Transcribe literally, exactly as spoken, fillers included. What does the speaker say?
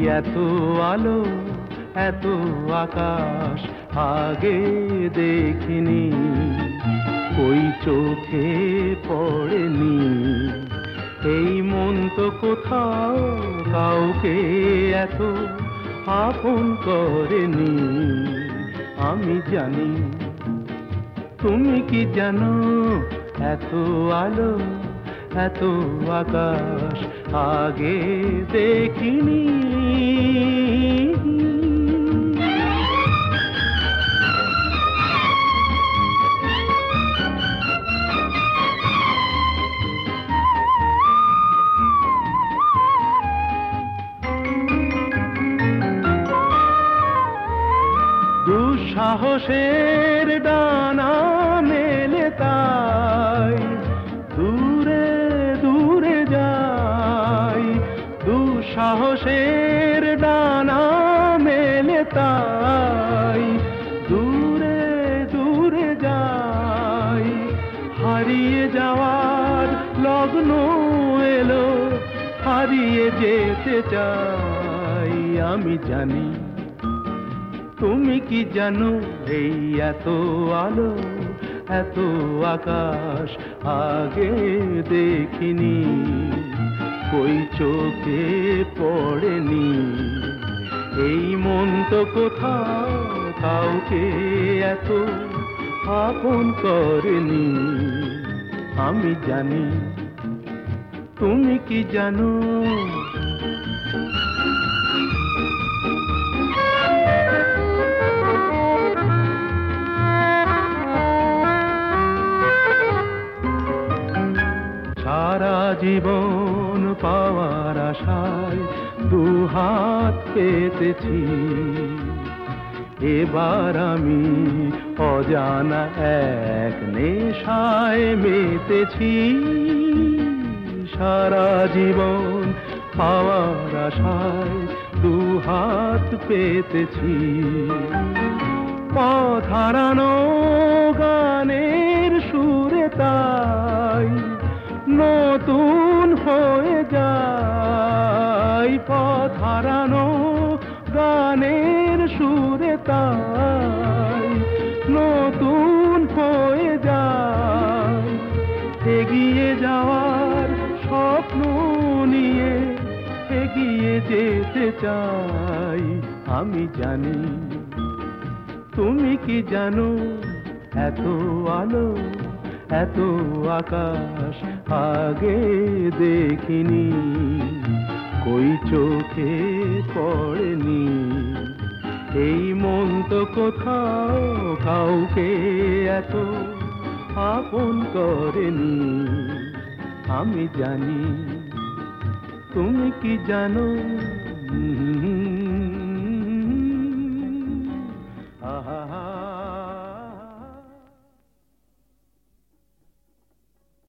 এত আলো এত আকাশ আগে দেখিনি, ওই চোখে পড়েনি। এই মন তো কোথাও কাউকে এত আপন করেনি। আমি জানি, তুমি কি জানো, এত আলো এত আকাশ আগে দেখিনি। দুঃসাহসের ডানা মেলে তাই দূরে দূরে যাই, দুঃসাহসের ডানা মেলে তাই দূরে দূরে যাই। হারিয়ে যাওয়ার লগ্ন এলো, হারিয়ে যেতে চাই। আমি জানি, তুমি কি জানো, এই এত আলো এত আকাশ আগে দেখিনি, ওই চোখে পড়েনি। এই মন তো কোথাও কাউকে এত আপন করেনি। আমি জানি, তুমি কি জানো। সারা জীবন পাওয়ার আশায় দুহাত পেতেছি, এবার আমি অজানা এক নেশায় মেতেছি। সারা জীবন পাওয়ার আশায় দুহাত পেতেছি, পথ হারানো গানের সুরে তাই নতুন হয়ে যায়। পথ হারানো গানের সুরে তাই নতুন হয়ে যায়। এগিয়ে যাওয়ার স্বপ্ন নিয়ে এগিয়ে যেতে চাই। আমি জানি, তুমি কি জানো, এত আলো এত আকাশ আগে দেখিনি, কই চোখে পড়েনি। এই মন তো কোথাও কাউকে এত আপন করেনি। আমি জানি, তুমি কি জানো। আহা।